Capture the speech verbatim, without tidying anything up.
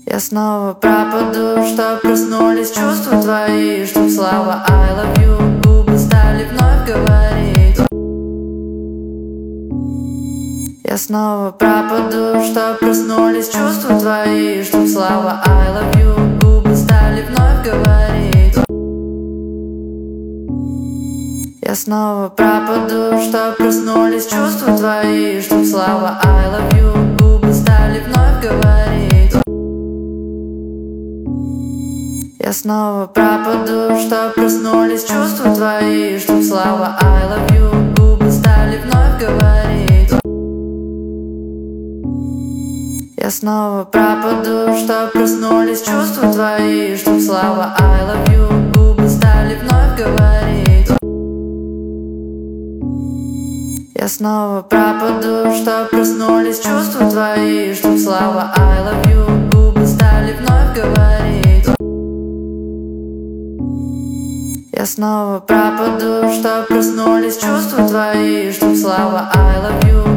Я снова пропаду, что проснулись чувства твои, чтоб слова I love you губы стали вновь говорить. Я снова пропаду, что проснулись чувства твои, чтоб слова I love you губы стали вновь говорить. Я снова пропаду, что проснулись чувства твои, чтоб слова I love you губы стали вновь говорить. Я снова пропаду, что проснулись чувства твои, чтоб слова I love you губы стали вновь говорить. Я снова пропаду, что проснулись чувства твои, чтоб слова I love you губы стали вновь говорить. Я снова пропаду, что проснулись чувства твои, чтоб слова I love you губы стали вновь говорить. Я снова пропаду, что проснулись чувства твои, чтоб слова I love you